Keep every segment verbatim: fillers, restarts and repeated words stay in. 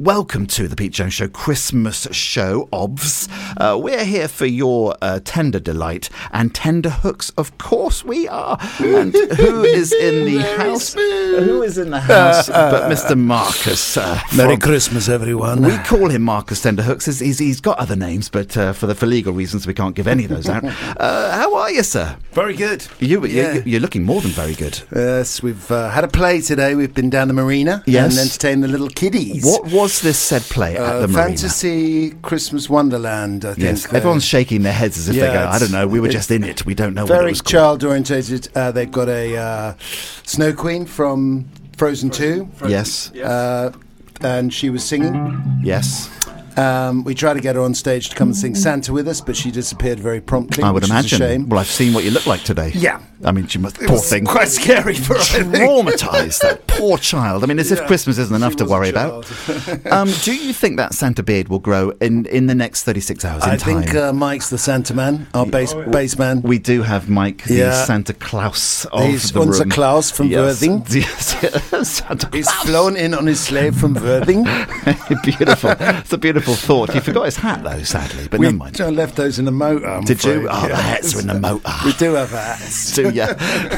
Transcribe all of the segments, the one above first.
welcome to the Pete Jones Show Christmas show, obvs. Uh, we're here for your uh, tender delight and tender hooks. Of course we are. And who is in the house? Who is in the house but Mister Marcus? Uh, Merry Christmas, everyone. We call him Marcus Tenderhooks. He's, he's, he's got other names, but uh, for the for legal reasons, we can't give any of those out. Uh, how are you, sir? Very good. You, Yeah. you, you're looking more than very good. Yes, we've uh, had a play today. We've been down the marina Yes. and entertained the little kiddies. What was this said play at Uh, the marina? Fantasy Christmas Wonderland, I think. Yes, Uh, everyone's shaking their heads as if yeah, they go, I don't know, we were it's just in it. We don't know what it Very was called. child-orientated. Uh, they've got a uh, Snow Queen from Frozen two. Yes, Uh, and she was singing. yes. Um, we tried to get her on stage to come and sing Santa with us, but she disappeared very promptly. I would which imagine. Is a shame. Well, I've seen what you look like today. Yeah. I mean, she must, It poor was thing. quite scary for her. I think. Traumatised, that poor child. I mean, as if Yeah. Christmas isn't enough She to was a worry about. child. um, do you think that Santa beard will grow in, in the next thirty-six hours in I time? think uh, Mike's the Santa man, our bass bass man. we do have Mike, the Yeah. Santa Claus of He's the unser room. Klaus from yes. Worthing. Yes. Santa He's Claus. flown in on his sleigh from Worthing. Beautiful. It's a beautiful thought. You forgot his hat, though, sadly, but We never mind. I left those in the motor. I'm Did you? afraid. Oh, the Yeah. hats are in the motor. We do have hats. Do you?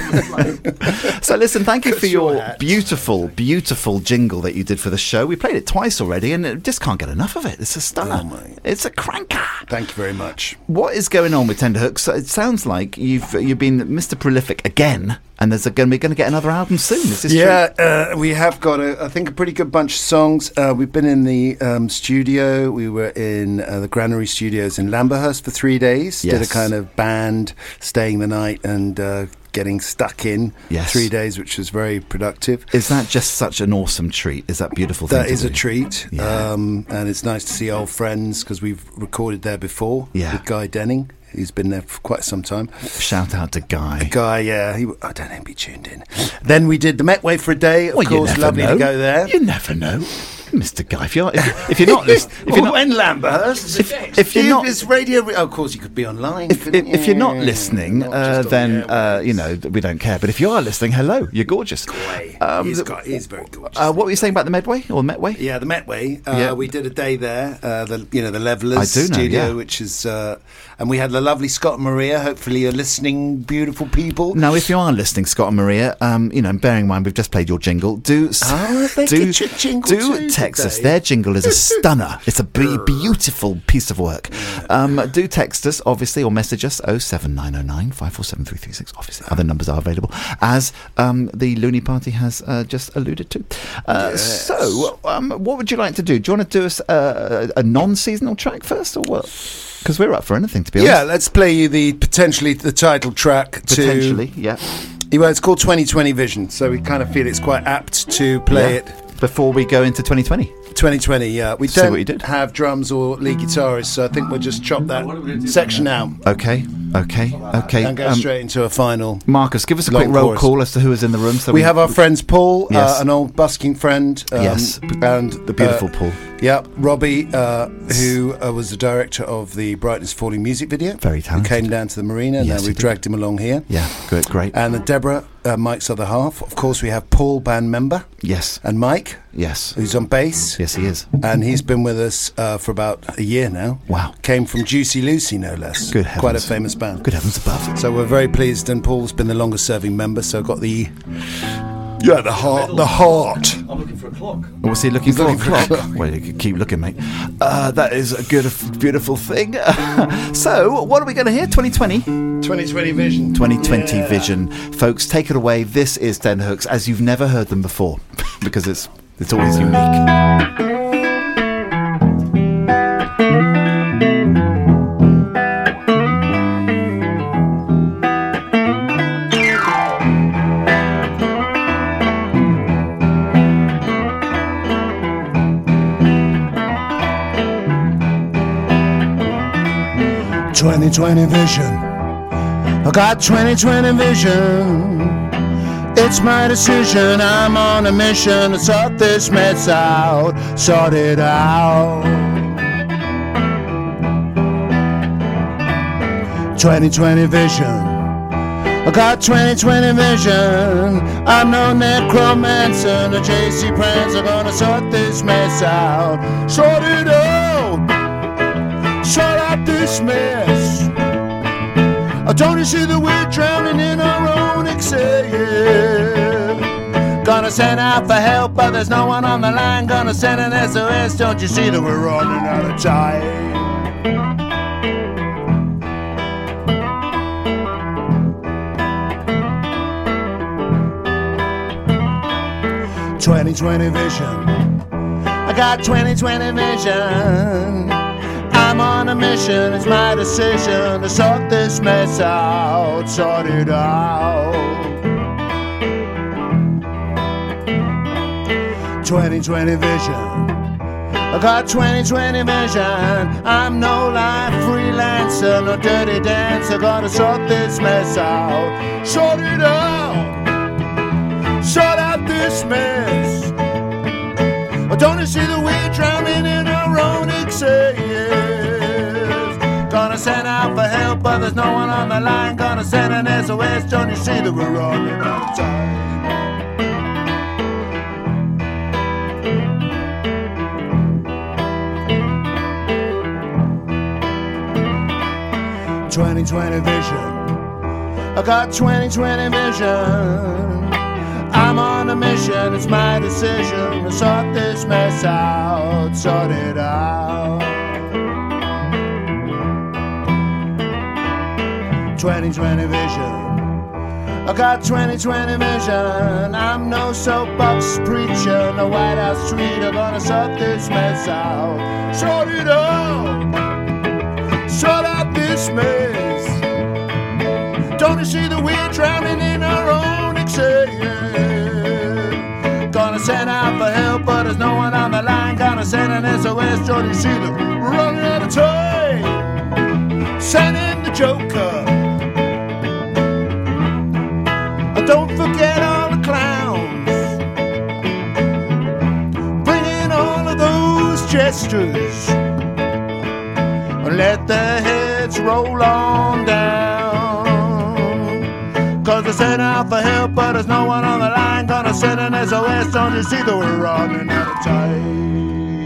So listen, thank you for Straw your hats. beautiful, beautiful jingle that you did for the show. We played it twice already, and it just can't get enough of it. It's a stunner. Oh, my. It's a cranker. Thank you very much. What is going on with Tenderhooks? It sounds like you've you've been Mister Prolific again, and there's going to be going to get another album soon. Is this Yeah, true? uh, we have got, a, I think, a pretty good bunch of songs. Uh, we've been in the um, studio. We were in uh, the Granary Studios in Lamberhurst for three days. Did Yes. a kind of band, staying the night and uh, getting stuck in Yes. three days, which was very productive. Is that just such an awesome treat? Is that beautiful? Thing That to is a do? treat, Yeah. um, and it's nice to see old friends because we've recorded there before Yeah. with Guy Denning. He's been there for quite some time. Shout out to Guy. Guy, yeah, he, I don't know if he tuned in. Then we did the Metway for a day. Of Well, you course, never lovely know. to go there. You never know, Mister Guy. If you're if, if you're not listening, if you're not in Lambert, if, if you're not it's radio. Oh, of course, you could be online. If, if, if you're not Yeah. listening, Not uh, just on then the uh, airwaves. you know we don't care. But if you are listening, hello, you're gorgeous. Way. Um, he's, the- got, he's very gorgeous. Uh, what were you saying about the Medway or Metway? Yeah, the Metway. Uh, Yeah. We did a day there. Uh, the you know the Levelers I do know, studio, yeah. which is, uh, and we had the lovely Scott and Maria. Hopefully, you're listening, beautiful people. Now, if you are listening, Scott and Maria, um, you know, bearing in mind we've just played your jingle, do s- Oh, they do did your jingle do too, text did us. they? Their jingle is a stunner. It's a be- beautiful piece of work. Um, do text us, obviously, or message us oh seven nine oh nine, five four seven three three six. Obviously, other numbers are available, as um, the Looney Party has uh, just alluded to. Uh, Yes. So, um, what would you like to do? Do you want to do us uh, a non-seasonal track first, or what? Because we're up for anything, to be honest. Yeah, let's play you the potentially the title track to. Potentially, yeah. Well, it's called twenty twenty Vision, so we kind of feel it's quite apt to play Yeah. it. Before we go into twenty twenty. twenty twenty, yeah. We See don't what you did. have drums or lead guitarists, so I think we'll just chop that section out Okay, okay, okay. and go Um, straight into a final. Marcus, give us a long quick roll chorus. call as to who is in the room. So We have our friends Paul, Yes. uh, an old busking friend. Um, Yes. And the beautiful uh, Paul. Yeah, Robbie, uh, who uh, was the director of the Brightness Falling music video. Very Who talented. came down to the marina, and Yes, now he we've did. dragged him along here. Yeah, good, great. And then Deborah, uh, Mike's other half. Of course, we have Paul, band member, yes, and Mike, yes, who's on bass. yes, he is. And he's been with us uh, for about a year now. Wow. Came from Juicy Lucy, no less. Good Quite a heavens. famous band. Good heavens above. So we're very pleased, and Paul's been the longest serving member, so got the yeah the heart the heart. I'm looking for a clock. What's he looking He's for? looking for a clock. Well, you can keep looking, mate. Uh, that is a good, beautiful thing. So, what are we going to hear? twenty twenty? twenty twenty Vision. twenty twenty Yeah. Vision. Folks, take it away. This is Tenderhooks as you've never heard them before because it's it's always unique. twenty twenty Vision. I got twenty twenty Vision. It's my decision. I'm on a mission to sort this mess out. Sort it out. twenty twenty Vision. I got twenty twenty vision. I'm no necromancer. The J C Prince are gonna sort this mess out. Sort it out. Sort out this mess. Oh, don't you see that we're drowning in our own excess? Gonna send out for help, but there's no one on the line. Gonna send an S O S. Don't you see that we're running out of time? twenty twenty vision. I got twenty twenty vision. I'm on a mission. It's my decision to sort this mess out. Sort it out. twenty twenty vision. I got twenty twenty vision. I'm no life freelancer, no dirty dancer. Gotta sort this mess out. Sort it out. Sort out this mess. Oh, don't you see that we're drowning in our own excess? Gonna send out for help, but there's no one on the line. Gonna send an S O S. Don't you see that we're running out of time? twenty twenty vision. I got twenty twenty vision. I'm on a mission, it's my decision to sort this mess out, sort it out. twenty twenty vision. I got twenty twenty vision. I'm no soapbox preacher, no White House tweeter. Gonna sort this mess out, sort it out, sort out this mess. Don't you see that we're drowning in our own excess? Gonna send out for help, but there's no one on the line. Gonna send an S O S. Don't you see that we're running out of time? Send in the Joker. Don't forget all the clowns. Bring in all of those jesters. Let their heads roll on down. Cause they sent out for help, but there's no one on the line. Gonna send an S O S. Don't you see that we're running out of time?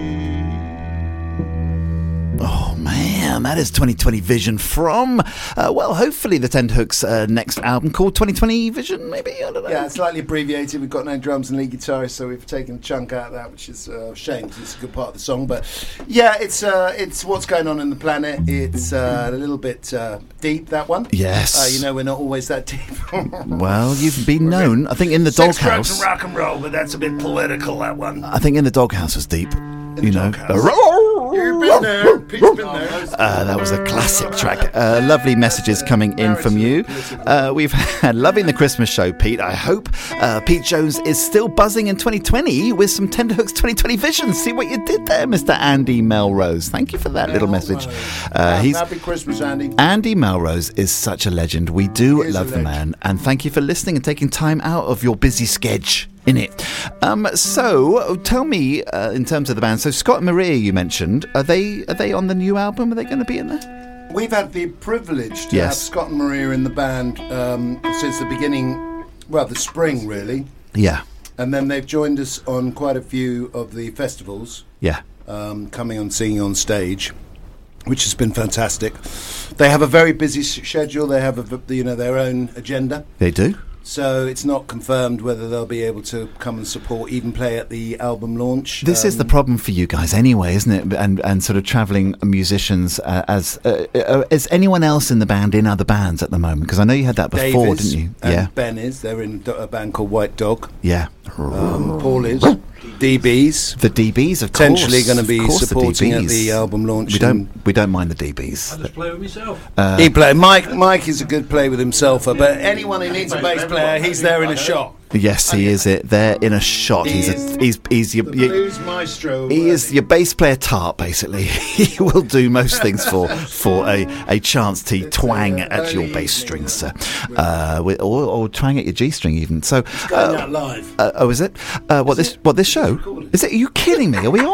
Oh man, that is twenty twenty Vision from, uh, well, hopefully the Tenderhooks' uh, next album called twenty twenty Vision, maybe? I don't know. Yeah, it's slightly abbreviated. We've got no drums and lead guitarist, so we've taken a chunk out of that, which is uh, a shame because it's a good part of the song. But yeah, it's uh, it's what's going on in the planet. It's uh, a little bit uh, deep, that one. Yes. Uh, you know, we're not always that deep. Well, you've been known. I think in the Sex, Doghouse. drugs and rock and roll, but that's a bit political, that one. I think in the Doghouse was deep. In you the know. Doghouse. You've been there. Pete's been there. Uh, that was a classic track. Uh, lovely messages coming in from you. Uh, we've had loving the Christmas show, Pete. I hope uh, Pete Jones is still buzzing in twenty twenty with some Tenderhooks twenty twenty Vision. See what you did there, Mister Andy Melrose. Thank you for that little message. Uh, he's Happy Christmas, Andy. Andy Melrose is such a legend. We do love the man, and thank you for listening and taking time out of your busy schedule in it. Um, so tell me, uh, in terms of the band, so Scott and Maria you mentioned, are they are they on the new album? Are they going to be in there? We've had the privilege to Yes. have Scott and Maria in the band um, since the beginning, well, the spring really, Yeah, and then they've joined us on quite a few of the festivals, yeah. um, coming on singing on stage, which has been fantastic. They have a very busy s- schedule. They have a, v- you know, their own agenda. They do? So it's not confirmed whether they'll be able to come and support, even play at the album launch. This is the Um, problem for you guys anyway, isn't it? And and sort of travelling musicians uh, as uh, uh, is anyone else in the band in other bands at the moment? Because I know you had that before, Davies didn't you? and Yeah, Ben is. They're in do- a band called White Dog. yeah. Um, Paul is. D Bs. The D Bs, of Potentially course. going to Of be course the supporting at D Bs. the album launch. We don't and- we don't mind the D Bs. I just play with myself. Uh, He play. Mike. Mike is a good play with himself, but anyone who needs a bass player, he's there in a shot. Yes, he is it. There in a shot. He He's is a, he's he's your, The your blues maestro. he is your bass player tart basically. He will do most things for for a, a chance to twang uh, at your early bass evening, string, sir, uh, with, or, or twang at your G string even. So, Going uh, out live. uh, oh, is it? Uh, what this what this show? Is it? Are you kidding me? Are we on?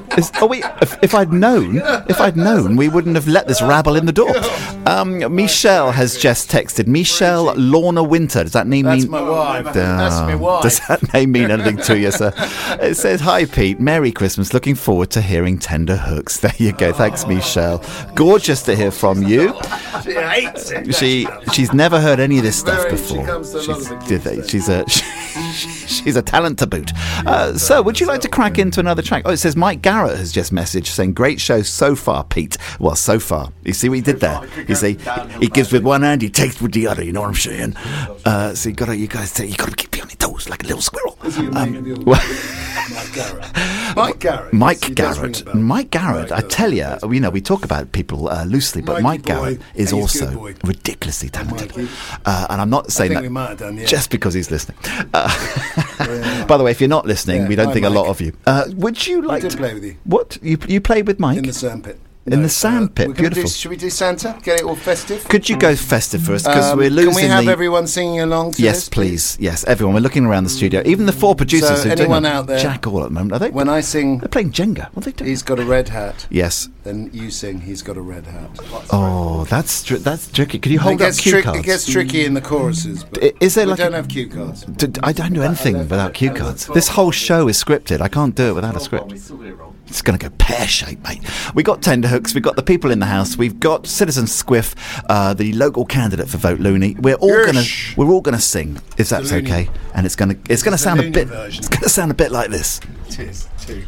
Is, oh wait, if, if I'd known, if I'd known, we wouldn't have let this rabble in the door. Um, Michelle has just texted. Michelle Lorna Winter. Does that name That's mean? my wife. Uh, That's my wife. Does that name mean anything to you, sir? It says, "Hi Pete, Merry Christmas. Looking forward to hearing Tender Hooks." There you go. Thanks, Michelle. Gorgeous to hear from you. She hates it. She she's never heard any of this stuff Very, before. she comes to a lot of the She's, gigs. she's a she's a talent to boot. Uh, so, would you like to crack into another track? Oh, it says Mike Garrett has just messaged saying, "Great show so far, Pete." Well, so far. You see what he did there? You see, he gives with one hand, he takes with the other. You know what I'm saying? Uh, so you got to, you guys, you got to keep you on your toes like a little squirrel. Um, well, Mike Garrett. Mike Garrett. Mike He does ring Garrett. a bell. Mike Garrett, Right, I tell you, you know, we talk about people uh, loosely, but Mikey Mike boy, Garrett is and he's a good also boy. ridiculously talented. Mikey. Uh, and I'm not saying think that we might have done, yeah. just because he's listening. Uh, Yeah. by the way, if you're not listening, Yeah, we don't hi, think a lot Mike. of you. Uh, would you like did to play with you. What you you played with Mike In the sandpit. In the sandpit, we're gonna beautiful. Do, should we do Santa? Get it all festive? Could you go festive for us? Because Um, we're losing Can we have the. everyone singing along to Yes, this? please. Yes, everyone. We're looking around the studio. Even the four producers So who are doing anyone a out there, jack all at the moment. Are they? When I sing, They're playing Jenga. What are they doing? he's got a red hat. Yes. Then you sing, he's got a red hat. Oh, that's tr- that's tricky. Could you hold it up gets cue trick- cards? It gets tricky in the choruses. But I- is there we like don't a- have cue cards. D- I don't do anything without cue cards. This whole show is scripted. I can't do it without a script. It's going to go pear-shaped, mate. We got Tender Hooks. We've got the people in the house. We've got Citizen Squiff, uh, the local candidate for Vote Looney. We're all Yes. going to we're all going to sing, if that's Looney. okay. And it's going to it's going to the sound a Looney bit version. it's going to sound a bit like this. Cheers. Two.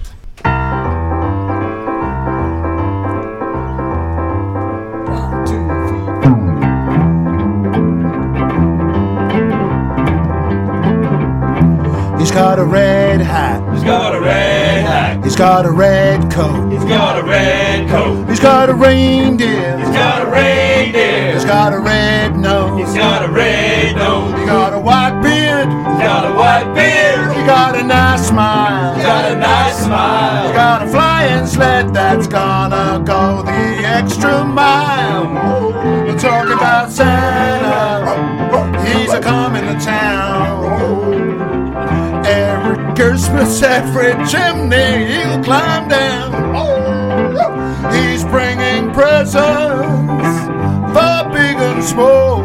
He's got a red hat. He's got a red hat. He's got a red coat. He's got a red coat. He's got a reindeer. He's got a reindeer. He's got a red nose. He's got a red nose. He got a white beard. He's got a white beard. He got a nice smile. He's got a nice He smile. got a flying sled that's gonna go the extra mile. We're talking about Santa. He's a coming to town. Every Christmas, every chimney he'll climb down. He's bringing presents for big and small.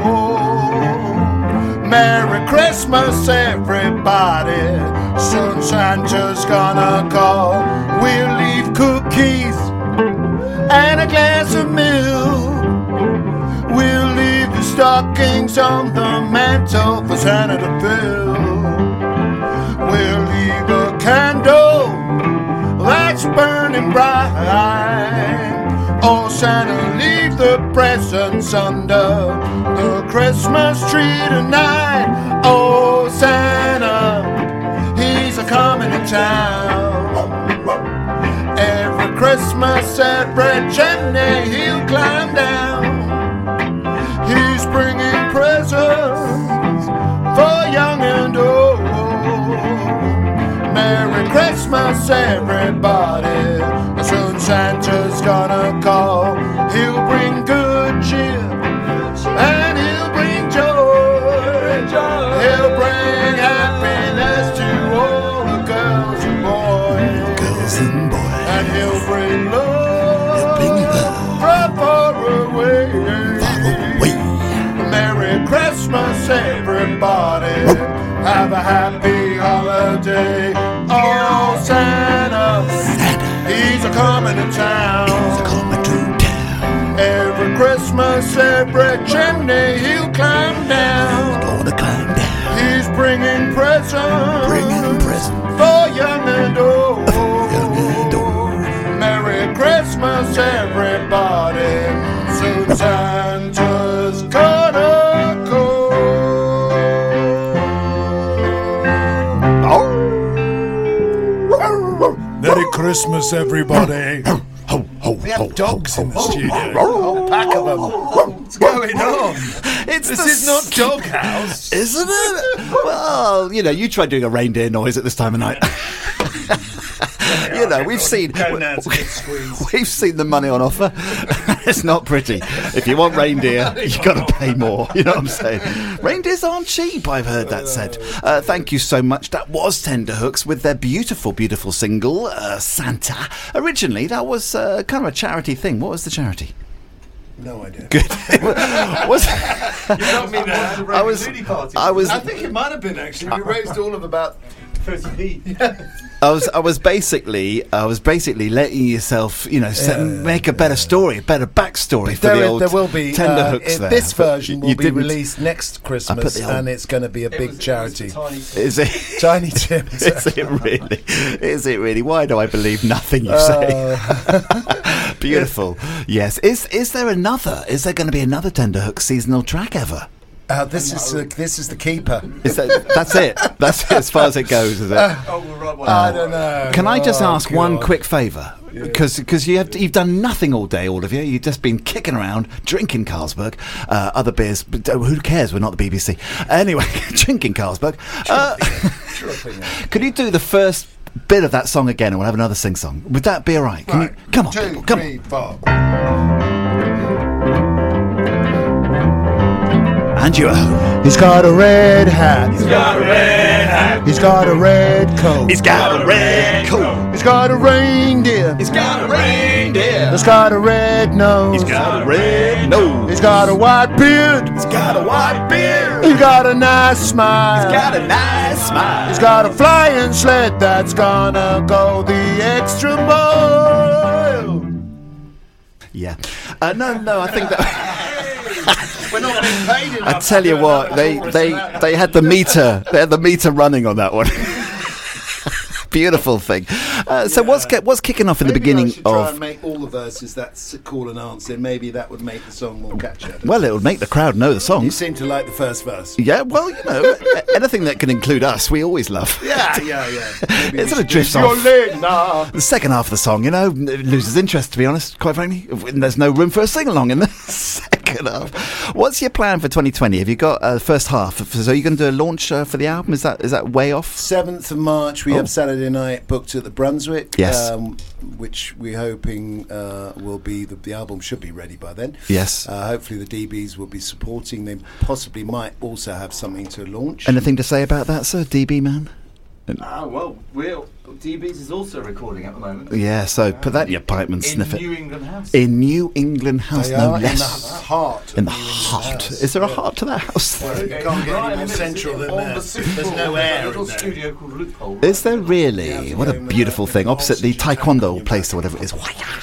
Merry Christmas, everybody. Soon Santa's gonna call. We'll leave cookies and a glass of milk. We'll leave the stockings on the mantle for Santa to fill. We'll leave a candle that's burning bright. Oh, Santa, leave the presents under the Christmas tree tonight. Oh, Santa, he's a coming to town. Every Christmas, every chimney he'll climb down. He's bringing presents for young and old. Merry Christmas, everybody. Soon Santa's gonna call. He'll bring good cheer and he'll bring joy. He'll bring happiness to all the girls and boys. Girls and boys. And he'll bring love, He'll bring love. from far away. Wait. Merry Christmas, everybody. Have a happy holiday. Oh, Santa, he's a coming to town. Coming to town. Every Christmas, every chimney he'll climb down. Gonna climb down. He's bringing presents, Bringing presents. for young and old. Young and old. Merry Christmas, everybody. Soon Santa's gonna call. Merry Christmas, everybody. Ho, ho, We have dogs in the studio. A whole pack of them. What's going on? It's This the is not Doghouse. Isn't it? Well, you know, you try doing a reindeer noise at this time of night. You know, we've seen Going now to get squeezed. we've seen the money on offer. It's not pretty. If you want reindeer, you got to pay more. You know what I'm saying? Reindeers aren't cheap. I've heard that said. Uh, thank you so much. That was Tenderhooks with their beautiful, beautiful single uh, Santa. Originally, that was uh, kind of a charity thing. What was the charity? No idea. Good. was, You got me there. I was. I was. I think it might have been actually. We raised all of about thirty p. I was, I was basically, I was basically letting yourself, you know, set, Yeah, make a better story, a better backstory for there, the is- old there will be Tenderhooks uh, there. this But version you- will you be didn't- released next Christmas, the old- and it's going to be a big charity. Is it? Tiny Tim's. Is it really? Is it really? Why do I believe nothing you Uh, say? Beautiful. Yes. Is is there another? Is there going to be another Tenderhook seasonal track ever? Uh, this is uh, this is the keeper. Is that? That's it. That's it as far as it goes. Is it? Oh, we're right one. I don't know. Can I just Oh, ask one God. quick favour? Because because you have you've done nothing all day, all of you. You've just been kicking around, drinking Carlsberg, uh, other beers. But uh, who cares? We're not the B B C. Anyway, drinking Carlsberg. Uh, could you do the first bit of that song again, and we'll have another sing song? Would that be all right? Can Right. you come on, Two, people, come three, on. four. And you. He's got a red hat. He's got a red hat. He's got a red coat. He's got a red coat. He's got a reindeer. He's got a reindeer. He's got a red nose. He's got a red nose. He's got a white beard. He's got a white beard. He's got a nice smile. He's got a nice smile. He's got a flying sled that's gonna go the extra mile. Yeah. Uh, no, no, I think that. We're not being paid enough. I tell you what, they they they had the meter, they had the meter running on that one. Beautiful thing. Uh, so what's ki- what's kicking off in the Maybe beginning I should try of? and make all the verses that's call and answer. Maybe that would make the song more catchy. Well, it would make the crowd know the You songs. seem to like the first verse. Yeah, well, you know, a- anything that can include us, we always love. Yeah, yeah, yeah. Maybe It we sort of should drifts do off. Yolanda. The second half of the song, you know, loses interest, to be honest, quite frankly. There's no room for a sing-along in the second half. What's your plan for twenty twenty? Have you got uh, first half? So are you going to do a launch uh, for the album? Is that is that way off? seventh of March, we Oh. have Saturday night booked at the Brunswick. Yes. Um, which we're hoping uh, will be, the, the album should be ready by then. Yes. Uh, hopefully the D Bs will be supporting. They possibly might also have something to launch. Anything to say about that, sir, D B man? Ah, well, we're, D Bs is also recording at the moment. Yeah, so put that in your pipe and in sniff it. New England House. In New England House, They no are in less. the heart. of In the New England heart. House. Is there a heart to that house? Well, you Okay, can't get right any in more the middle, central than on that. the Super There's Bowl, no there's air a little in there. studio called Loophole. Is there Yeah, really? to What go a in beautiful with thing. the Opposite the oxygen tank on taekwondo your place back. or whatever it is.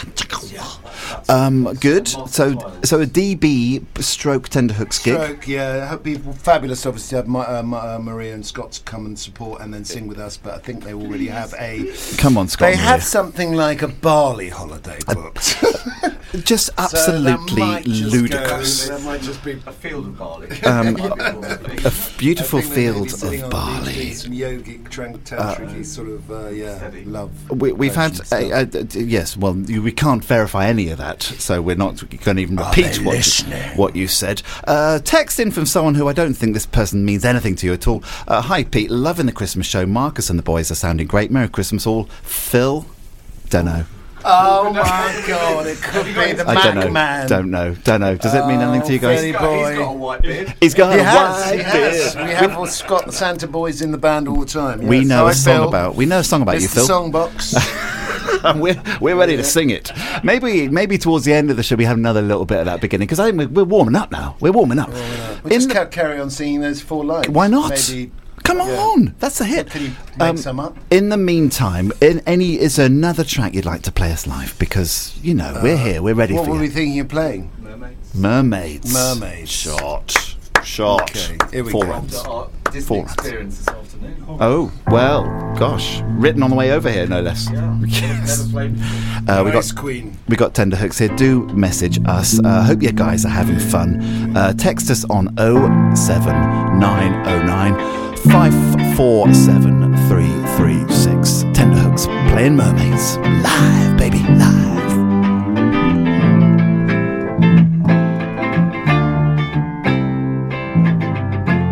Um, good. So, so a D B stroke Tenderhooks gig. Stroke, yeah, it'd be fabulous. Obviously, to have Ma- uh, Ma- uh, Maria and Scott to come and support and then sing with us. But I think they already have a. Come on, Scott. They have Maria. something like a Bali holiday booked. Just absolutely so that might just ludicrous. Go, that might just be. A field of barley. Um, a f- beautiful I think they may be field sitting of on the beach barley. doing Some yogic, tran- tantric, sort of, uh, yeah, Steady. love. We, we've had potion stuff. a, a, a- yes. Well, you, we can't verify any of that, so we're not going to even Are repeat they what you, listening? what you said. Uh, text in from someone who I don't think this person means anything to you at all. Uh, Hi, Pete. Loving the Christmas show. Marcus and the boys are sounding great. Merry Christmas, all. Phil. Don't know. Oh my God! It could be the I don't Mac know. Man. Don't know. Don't know. Does it mean anything to you guys? Freddie He's boy. got a white beard. He's got He a has, white he has. beard. We have all Scott the Santa Boys in the band all the time. We Yes. know Hi, a song Phil. about. We know a song about It's you, the Phil. songbox. And we're we're ready to sing it. Maybe maybe towards the end of the show we have another little bit of that beginning because I think we're, we're warming up now. We're warming up. We In just the- ca- carry on singing those four lines. Why not? Maybe. Come Yeah. on, that's a hit. Can you make Um, some up? In the meantime, in any is there another track you'd like to play us live? Because you know we're here, we're ready What for were we you. thinking of playing? Mermaids. Mermaids. Mermaids. Shot. Shot. Okay, here we Four go. runs. Our Disney Four runs. experience this afternoon. Oh well, gosh, written on the way over here, no less. Yeah. Yes. Never played before. Uh, we got Nice Queen. we got Tenderhooks here. Do message us. Uh, hope you guys are having fun. Uh, text us on oh seven nine oh nine five four seven three three six. Tenderhooks playing Mermaids live, baby, live.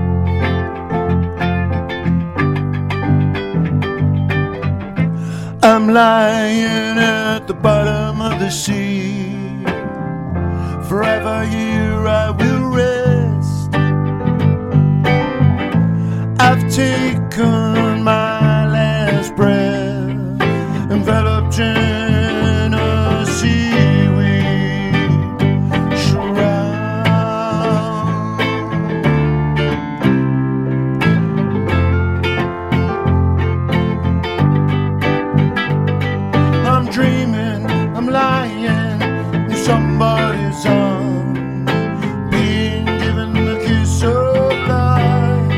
A I'm lying at the bottom of the sea. Forever here I will rest. I've taken my last breath, enveloped in a seaweed shroud. I'm dreaming, I'm lying in somebody's arms, being given the kiss of life.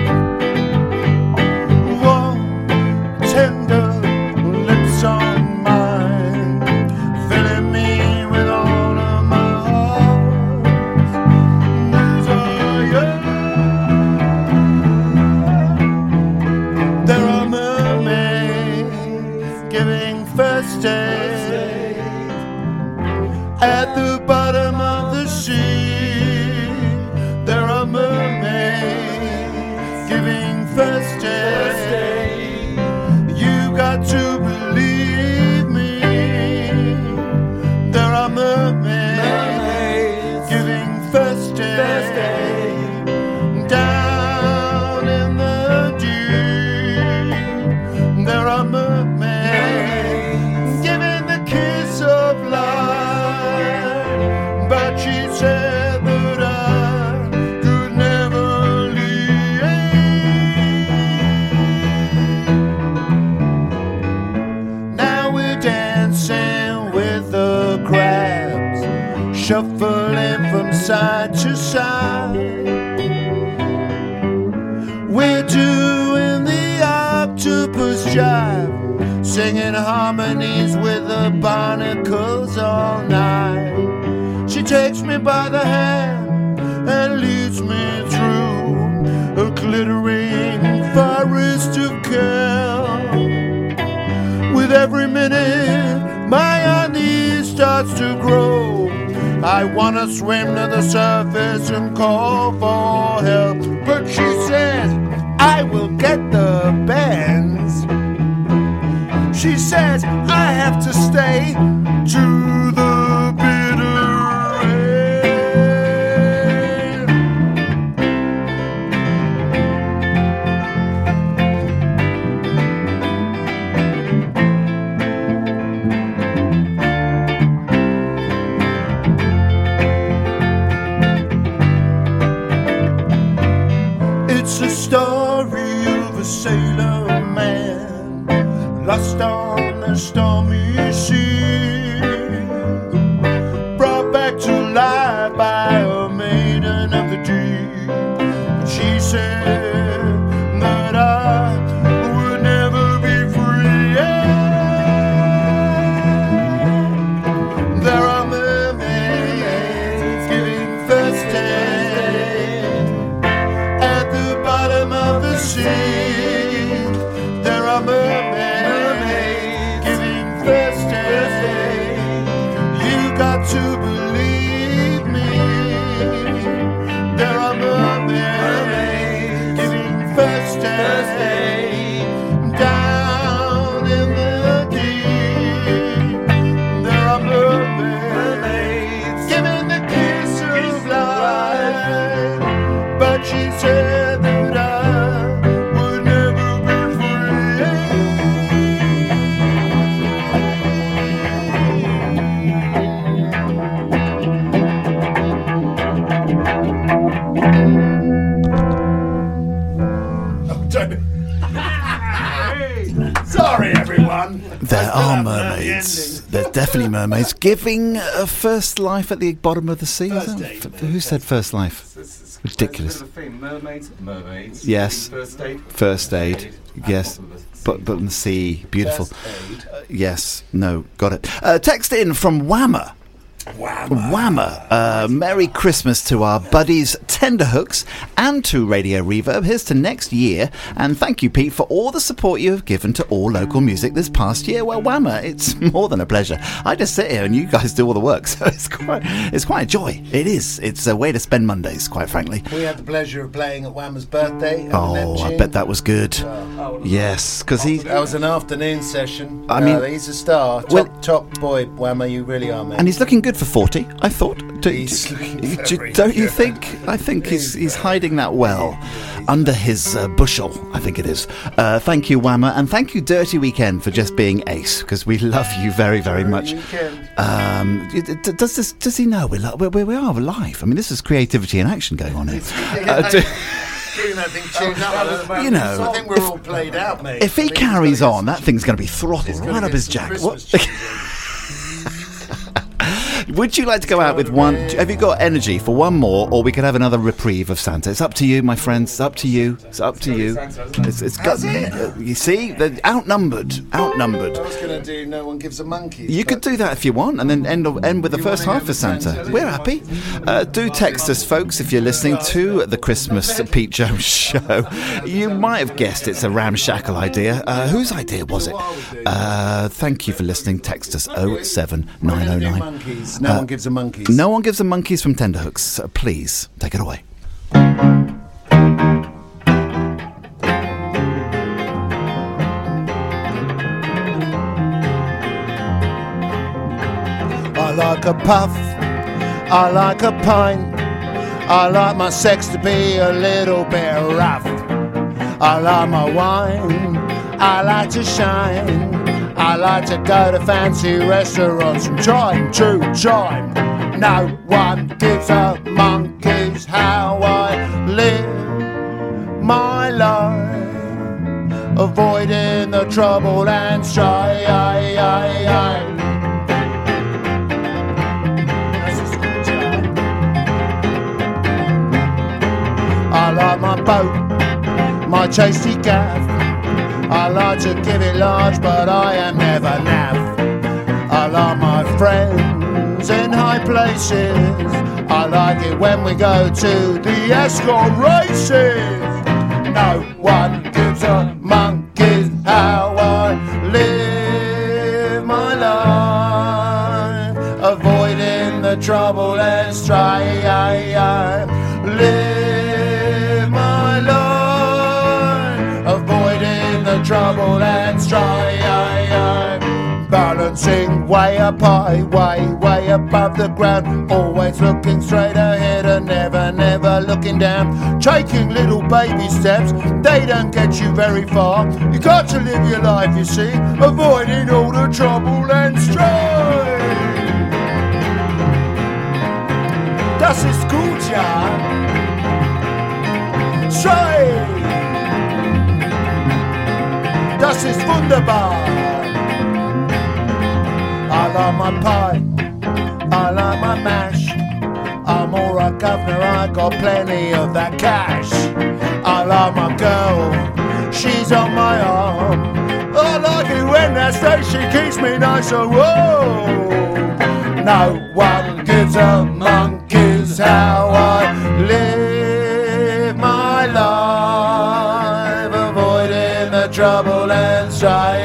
Warm, tender lips on mine, filling me with all of my heart. Desire. There are mermaids giving first aid at the bottom of the sea. There are mermaids giving first aid. You got to believe me. There are mermaids giving first aid down in the deep. There are mermaids giving the kiss of life. But she said that I could never leave. Now we're dancing with the crabs, shuffling from side to side. We're doing the octopus jive, singing harmonies with the barnacles all night. She takes me by the hand and leads me through a glittering forest of care. With every minute my unease starts to grow. I wanna swim to the surface and call for help, but she says I will get the bends. She says I have to stay to the bitter end. It's a story of a sailor man lost on a stormy sea, brought back to life by a maiden of the deep. She said that I would never be free. There are mermaids giving first aid at the bottom of the sea. There are mermaids giving first aid. You got to believe me. There are mermaids giving first aid down in the deep. There are mermaids giving the kiss of life, but she said that I would never be Sorry, everyone. There are mermaids. There's definitely mermaids giving a first life at the bottom of the sea. Is First that- aid. f- Who said first life? Ridiculous. That's a bit of a thing. Mermaids, mermaids. Yes. First aid. First aid. Yes. But but in the sea, beautiful. First aid. Uh, yes. No. Got it. Uh, text in from Whammer. Whammer. Uh, Merry Christmas to our buddies Tenderhooks and to Radio Reverb. Here's to next year. And thank you, Pete, for all the support you have given to all local music this past year. Well, Whammer, it's more than a pleasure. I just sit here and you guys do all the work, so it's quite, it's quite a joy. It is. It's a way to spend Mondays, quite frankly. We had the pleasure of playing at Whammer's birthday. Oh, I bet that was good. Uh, yes, because he... That was an afternoon session. I mean... Uh, he's a star. Top, Well- top boy, Whammer, you really are, mate. And he's looking good for forty, I thought. Do- He's do- looking do- very Don't you good. think? I think he's he's hiding that well under his uh, bushel, I think it is. Uh, thank you, Whammer, and thank you, Dirty Weekend, for just being ace, because we love you very, very much. Um, d- d- does this? Does he know we're, li- we're, we are live? I mean, this is creativity and action going on here. Uh, do- Getting that thing tuned up. You know, I think we're all played out, mate. if he I think carries he's gotta on, that thing's going to be throttled get- he's gotta right up get his some jack. Christmas What? tunes Would you like to go out with one? Have you got energy for one more, or we could have another reprieve of Santa? It's up to you, my friends. It's up to you. It's up to you. It's, it's got. Uh, you see, they're outnumbered. Outnumbered. I was going to do No One Gives a Monkey. You could do that if you want, and then end end with the You first wanna half go of Santa. with Santa? We're happy. Uh, do text us, folks, if you're listening to the Christmas Pete Jones show. You might have guessed it's a ramshackle idea. Uh, whose idea was it? Uh, thank you for listening. Text us oh seven nine oh nine. Monkeys. No Uh, One Gives a Monkey. No One Gives a Monkeys from Tenderhooks. Uh, please, take it away. I like a puff, I like a pint, I like my sex to be a little bit rough. I like my wine, I like to shine, I like to go to fancy restaurants from time to time. No one gives a monkey's how I live my life, avoiding the trouble and strife. I like my boat, my tasty gaff. I like to give it large, but I am never naff. I like my friends in high places. I like it when we go to the escort races. No one gives a monkey's how I live my life, avoiding the trouble and strife. Live my life, avoiding the trouble and strife. Balancing way up high, way, way above the ground. Always looking straight ahead and never, never looking down. Taking little baby steps, they don't get you very far. You got to live your life, you see, avoiding all the trouble and strife. Das ist gut, ja. Schei! Das ist wunderbar. I like my pie, I like my mash. I'm alright, governor, I got plenty of that cash. I like my girl, she's on my arm. I like it when that station keeps me nice and warm. No one gives a monkey's how I live my life, avoiding the trouble and strife.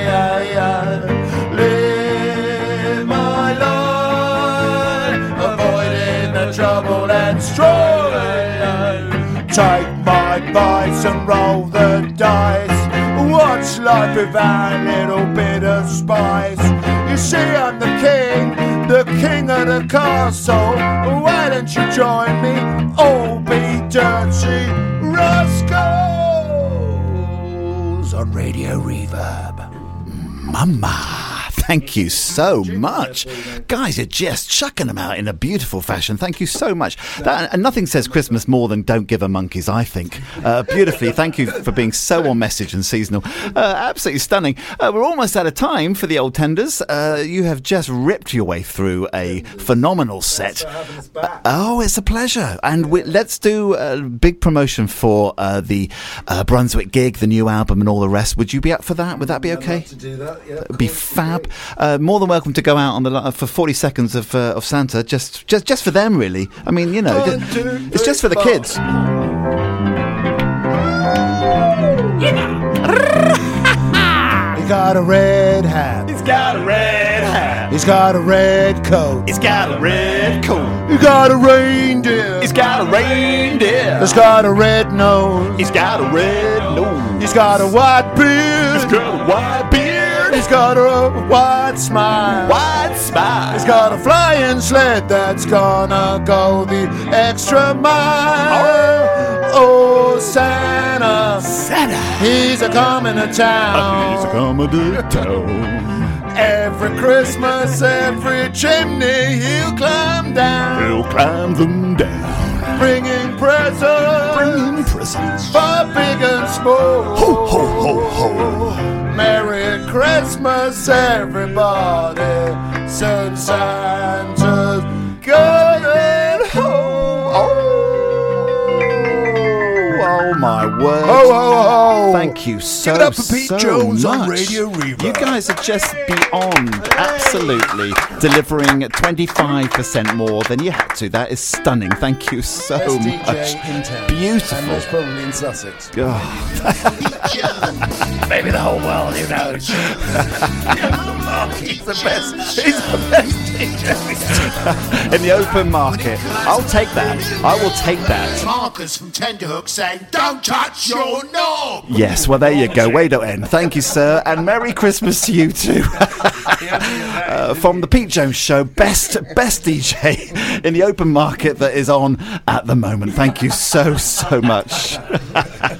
Live my life, avoiding the trouble and strife. Take my advice and roll the dice. What's life without a little bit of spice? You see, I'm the king, the king of the castle. Why don't you join me? All be dirty rascals on Radio Reverb. Mama. Thank you so much. Guys, you're just chucking them out in a beautiful fashion. Thank you so much. That, and nothing says Christmas more than don't give a monkeys, I think. Uh, beautifully. Thank you for being so on message and seasonal. Uh, absolutely stunning. Uh, we're almost out of time for the old tenders. Uh, you have just ripped your way through a phenomenal set. Uh, oh, it's a pleasure. And we, let's do a big promotion for uh, the uh, Brunswick gig, the new album and all the rest. Would you be up for that? Would that be okay? To do that, yeah. Be fab. uh, more than welcome to go out on the li- for forty seconds of uh, of Santa, just just just for them, really. I mean, you know, One, ju- two, it's just for the three, kids. He got a red hat. He's got a red hat. He's got a red coat. He's got a red coat. He got a reindeer. He's got a reindeer. He's got a red nose. He's got a red nose. He's got a white beard. He's got a white beard. He's got a white smile. White smile. He's got a flying sled that's gonna go the extra mile. Oh, Santa. Santa. He's a coming to town. He's a coming to town. Every Christmas, every chimney he'll climb down, He'll climb them down. bringing presents, Bringing presents. for big and small. Ho, ho, ho, ho. Merry Christmas, everybody. Soon Santa's going home. Oh my word! Ho, ho, ho. Thank you so Give it up for Pete so Jones much. on Radio Reverb. You guys are just beyond, absolutely delivering twenty-five percent more than you had to. That is stunning. Thank you so Best D much. J in town. Beautiful. And most probably in Sussex. Oh, Maybe the whole world, who knows? he's the best. He's the best D J in the open market. I'll take that. I will take that. Marcus from Tenderhook saying, "Don't touch your knob." Yes, well, there you go. Way to end. Thank you, sir. And Merry Christmas to you too. uh, from the Pete Jones Show, best best D J in the open market that is on at the moment. Thank you so, so much.